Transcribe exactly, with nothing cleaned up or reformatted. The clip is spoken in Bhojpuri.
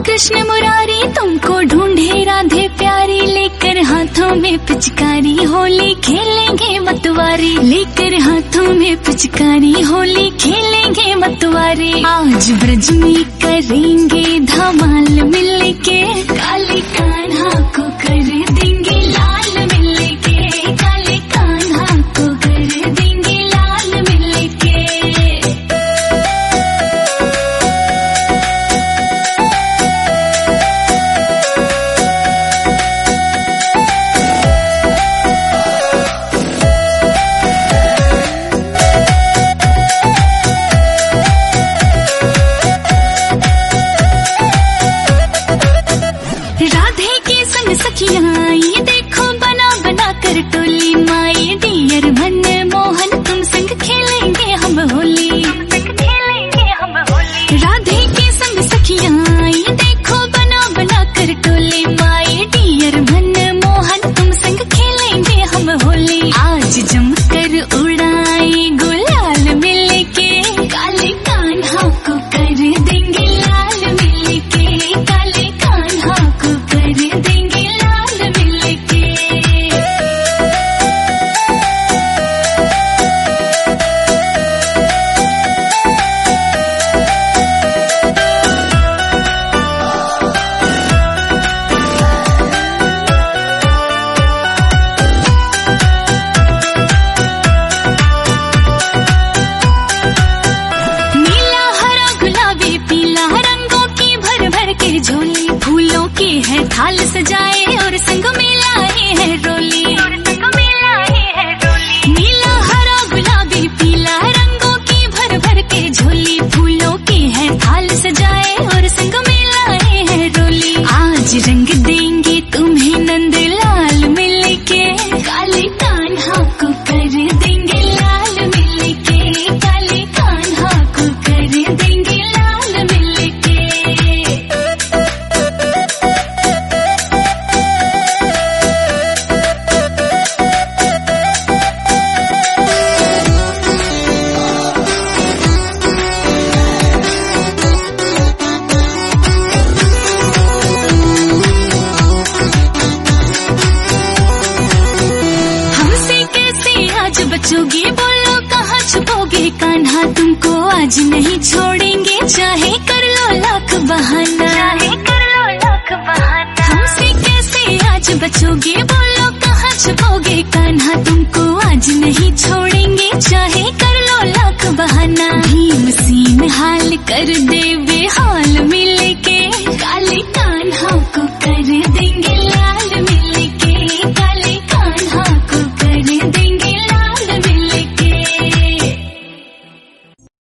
कृष्ण मुरारी तुमको ढूंढे राधे प्यारी, लेकर हाथों में पिचकारी होली खेलेंगे मतवारी, लेकर हाथों में पिचकारी होली खेलेंगे मतवारी। आज ब्रज में करेंगे धमाल मिल के, काले कान्हा को कर देंगे लाल मिल के, काले कान्हा को कर देंगे लाल मिल के। सखियाँ ये देखो बना बना कर टोली, माए डियर मन मोहन तुम संग खेलेंगे हम होली, खेलेंगे हम होली। राधे के संग सखियाँ ये देखो बना बना कर टोली, माए डियर मन मोहन तुम संग खेलेंगे हम होली। आज जमकर उड़ाए गुलाल मिल के, काले कान्हा को कर देंगे लाल मिल के, काले कान्हा को कर देंगे। झोली फूलों की है थाल सजाए और संग में लाए हैं रोली, और संग में लाए हैं रोली। नीला हरा गुलाबी पीला रंगों की भर भर के झोली, फूलों की है थाल सजाए और संग में लाए हैं रोली। आज रंग देंगे तुम्हें नंद लाल मिल के, काले कान्हा को कर देंगे लाल मिल के, काले कान्हा को कर देंगे लाल मिल के। बचोगे बोलो कहाँ छुपोगे कान्हा, तुमको आज नहीं छोड़ेंगे चाहे कर लो लाख बहाना, चाहे कर लो लाख बहाना। हमसे कैसे आज बचोगे बोलो कहाँ छुपोगे कान्हा, तुमको आज नहीं छोड़ेंगे चाहे कर लो लाख बहाना। भीम सीन हाल कर दे बेहाल मिल